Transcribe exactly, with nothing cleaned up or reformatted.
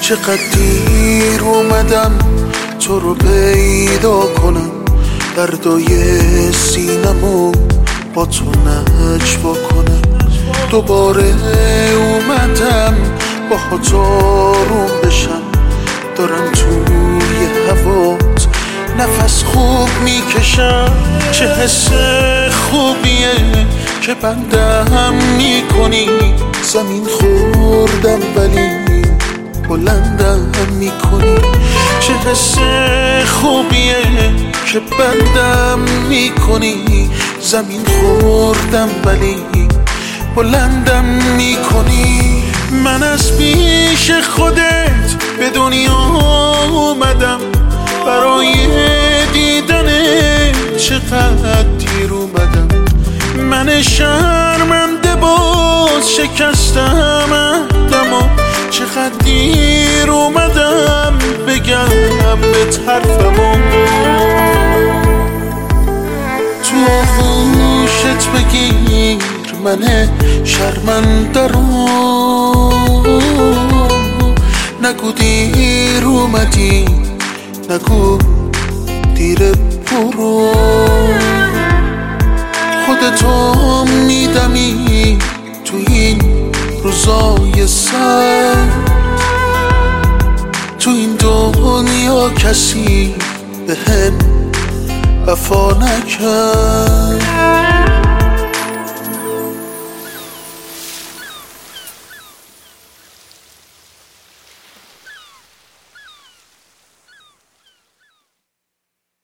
چقدر دیر اومدم تو رو پیدا کنم، دردای سینمو با تو نجوا کنم. دوباره اومدم با خود آروم بشم، دارم توی هوات نفس خوب میکشم. چه حس خوبیه که بندم میکنی، زمین خوردم ولی بلندم میکنی. چه حس خوبیه که بندم میکنی، زمین خوردم ولی بلندم میکنی. من از پیش خودت به دنیا اومدم، برای دیدنت چقدر دیر اومدم. من شرمنده باز شکستم عهدمو، چقدر دیر اومدم بگم به حرفمو. تو آغوشت بگیر من شرمنده رو، نگو دیر اومدی، نگو دیر برو. خودتو میدمی تو این روزای سرد، تو این دنیا کسی به هم وفا نکرد.